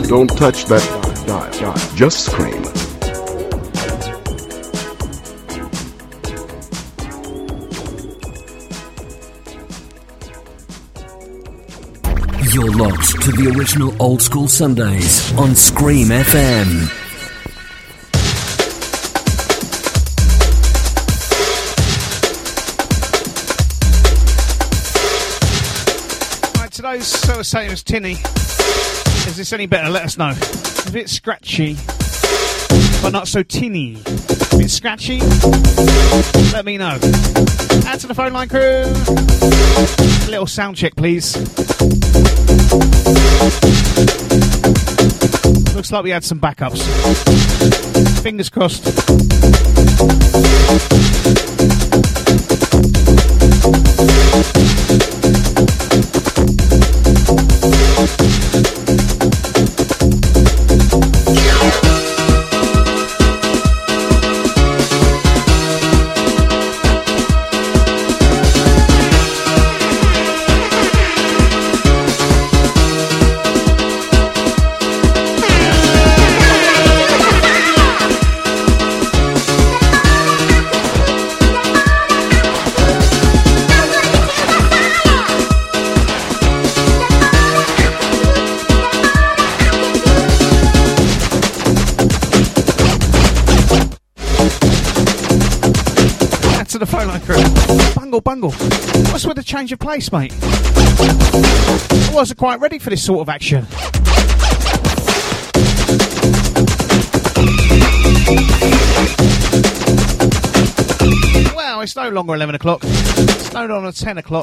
Don't touch that dial. Just scream. You're locked to the original Old School Sundays on Scream FM. Right, today's sort of same as Tinny. Is this any better? Let us know. It's a bit scratchy, but not so tinny. A bit scratchy? Let me know. Add to the phone line crew. A little sound check, please. Looks like we had some backups. Fingers crossed. To the phone line crew. Bungle. What's with the change of place, mate? I wasn't quite ready for this sort of action. Well, it's no longer 11 o'clock. It's no longer 10 o'clock.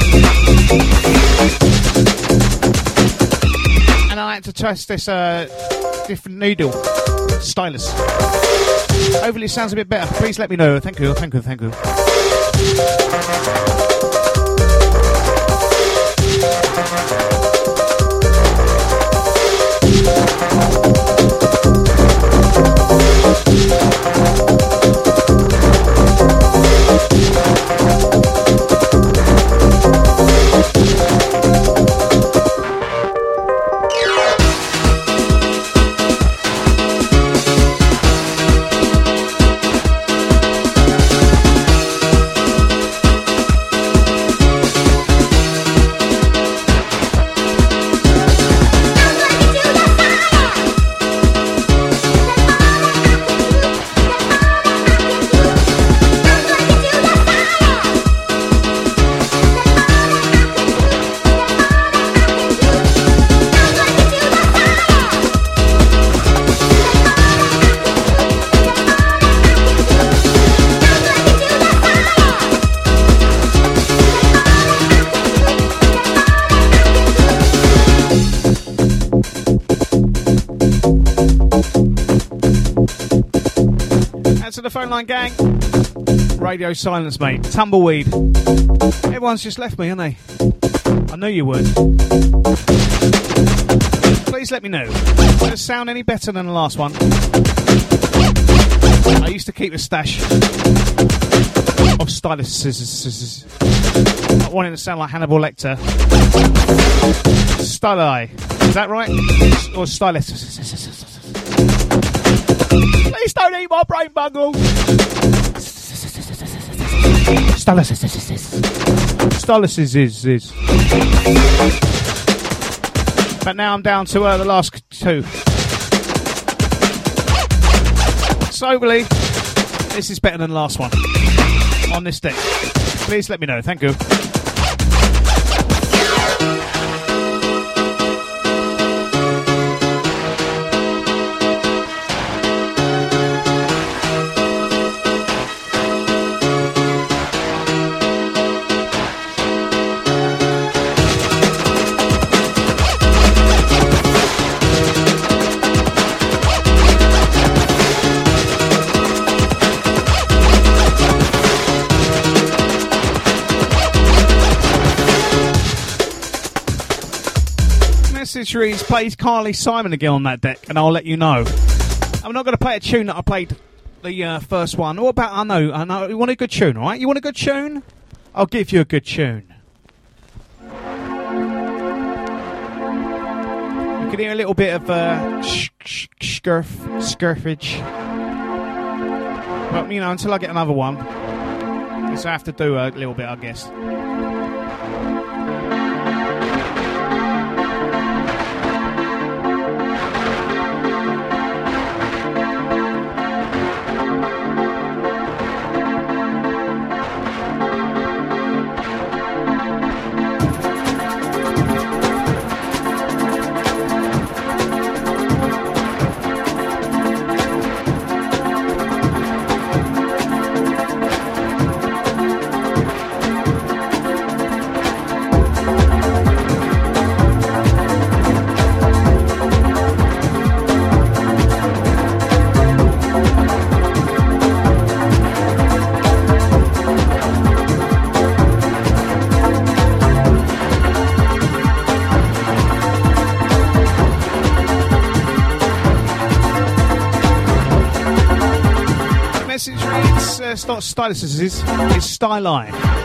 And I had to test this different needle stylus. Hopefully it sounds a bit better. Please let me know. Thank you. To the phone line gang. Radio silence, mate. Tumbleweed. Everyone's just left me, haven't they? I knew you would. Please let me know. Does it sound any better than the last one? I used to keep a stash of styluses. Not wanting to sound like Hannibal Lecter. Styli. Is that right? Or stylus? Please don't eat my brain, Bungle. Styluses is. But now I'm down to the last two. So hopefully, this is better than the last one on this deck. Please let me know. Thank you. Reads plays Carly Simon again on that deck, and I'll let you know. I'm not going to play a tune that I played the first one. What about I know. You want a good tune, all right? You want a good tune? I'll give you a good tune. You can hear a little bit of skirfage. But, you know, until I get another one, I guess I have to do a little bit, I guess. It's not styluses, it's styline.